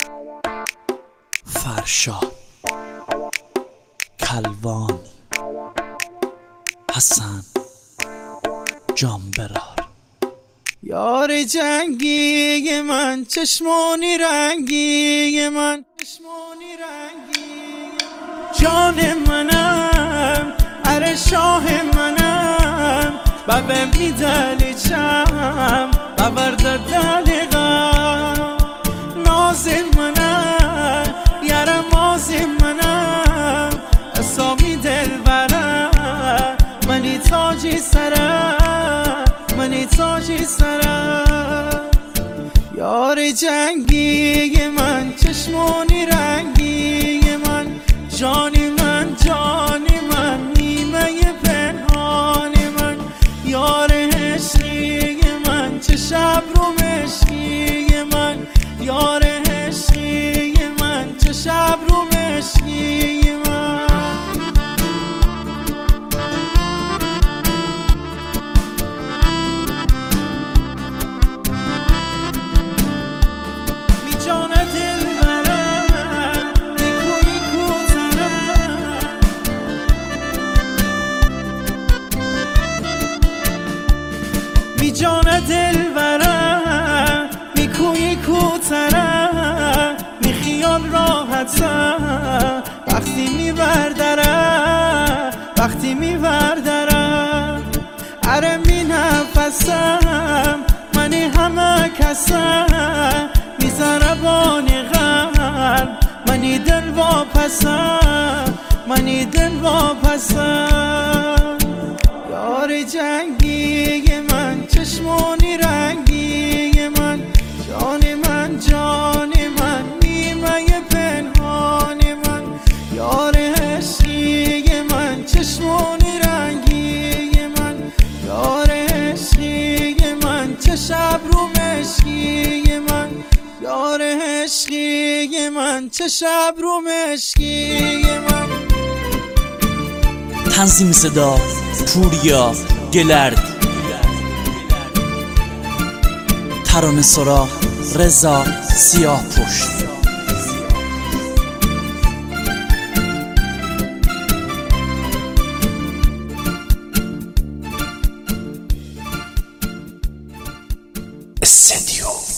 فرشاد، کلوان، حسن، جانبرار. یار جنگی من، چشمانی رنگی من، جان منم، اره شاه منم، ببه میدلی چم ببرد دلغم. ناز منم، یاره ماز منم، اسامی دل برم، منی تاجی سرم، منی تاجی سرم. یار جنگی من، چشمانی رنگی من، جانی من، جانی من، نیمه پنهان من. یار عشقی من، چه شب رو مشکی من، یار عشقی من، چه شب رو مشکی من. جان دل برم میکوی کوترم، می خیال راحتم وقتی میبردرم، وقتی میبردرم. اره می نفسم منی همه کسم، میذاره بانی غم منی دل واپسم، منی دل واپسم. یار جنگی من، چشمانی رنگی من، جان من، جان من، نیمه پنهان من. یار عشقی من، چشمانی رنگی من، یار عشقی من، چه شب رو مشکی من، یار عشقی من، چه شب رو مشکی من. تنظیم صدا پوریا گلرد، ترانه سرا رضا سیاه پشت. استدیو